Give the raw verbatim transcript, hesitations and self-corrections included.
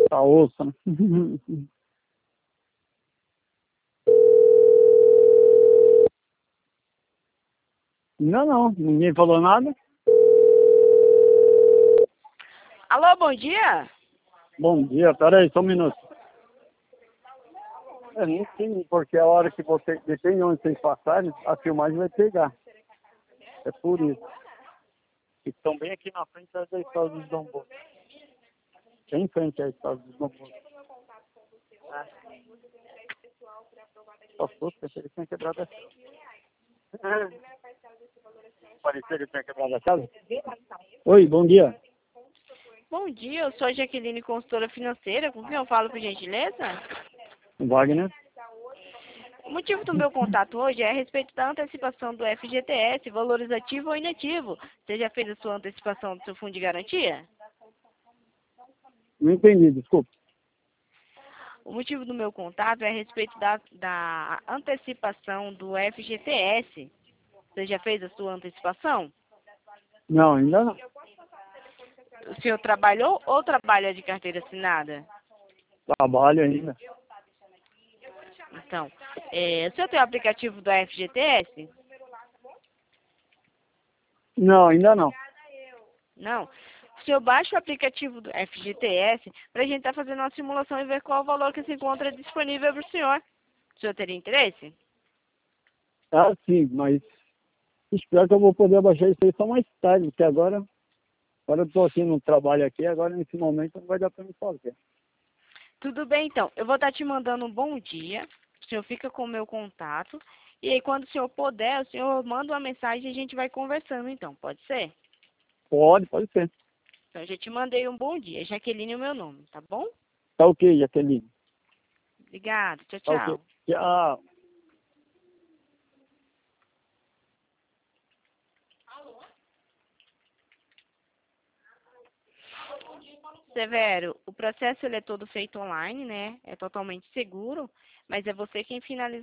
Tá osso, né? Não, não, ninguém falou nada. Alô, bom dia? Bom dia, peraí, só um minuto. É, não sei, porque a hora que você, depende de onde vocês passarem, a filmagem vai pegar. É por isso. Estão bem aqui na frente da estrada dos Dom Bosco. Bem em frente à estrada dos Dom Bosco. É. Só fosse, pensei que ele tinha quebrado a chave. É. Parecia que ele tinha quebrado a chave? Oi, bom dia. Bom dia, eu sou a Jaqueline, consultora financeira. Com quem eu falo, por gentileza? Wagner? O motivo do meu contato hoje é a respeito da antecipação do F G T S, valores ativo ou inativo. Você já fez a sua antecipação do seu fundo de garantia? Não entendi, desculpa. O motivo do meu contato é a respeito da, da antecipação do F G T S. Você já fez a sua antecipação? Não, ainda não. O senhor trabalhou ou trabalha de carteira assinada? Trabalho ainda. Então, é, o senhor tem o aplicativo do F G T S? Não, ainda não. Não. O senhor baixa o aplicativo do F G T S para a gente estar fazendo uma simulação e ver qual o valor que se encontra disponível para o senhor. O senhor teria interesse? Ah, sim, mas espero que eu vou poder baixar isso aí só mais tarde, porque agora, agora eu tô aqui no trabalho aqui, agora nesse momento não vai dar para me fazer. Tudo bem, então. Eu vou estar te mandando um bom dia. O senhor fica com o meu contato. E aí, quando o senhor puder, o senhor manda uma mensagem e a gente vai conversando, então. Pode ser? Pode, pode ser. Então, eu já te mandei um bom dia. Jaqueline é o meu nome, tá bom? Tá ok, Jaqueline. Obrigada. Tchau, Tá ok. tchau. Tchau. Severo, o processo ele é todo feito online, né? É totalmente seguro, mas é você quem finaliza.